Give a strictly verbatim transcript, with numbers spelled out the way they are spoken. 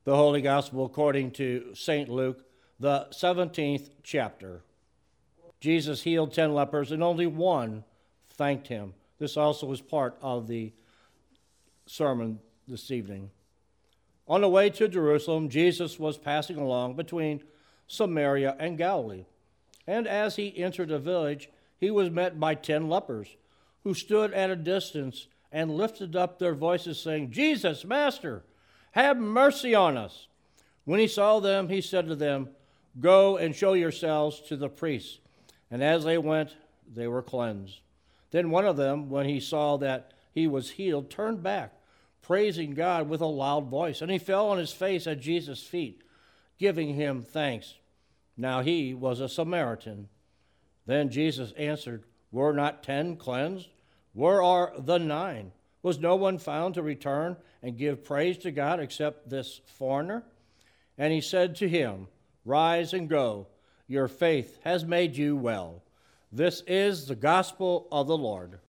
The Holy Gospel according to Saint Luke, the seventeenth chapter. Jesus healed ten lepers, and only one thanked him. This also is part of the sermon this evening. On the way to Jerusalem, Jesus was passing along between Samaria and Galilee. And as he entered a village, he was met by ten lepers, who stood at a distance and lifted up their voices, saying, "Jesus, Master, have mercy on us." When he saw them, he said to them, "Go and show yourselves to the priests." And as they went, they were cleansed. Then one of them, when he saw that he was healed, turned back, praising God with a loud voice. And he fell on his face at Jesus' feet, giving him thanks. Now he was a Samaritan. Then Jesus answered, "Were not ten cleansed? Where are the nine? Was no one found to return and give praise to God except this foreigner?" And he said to him, "Rise and go. Your faith has made you well." This is the gospel of the Lord.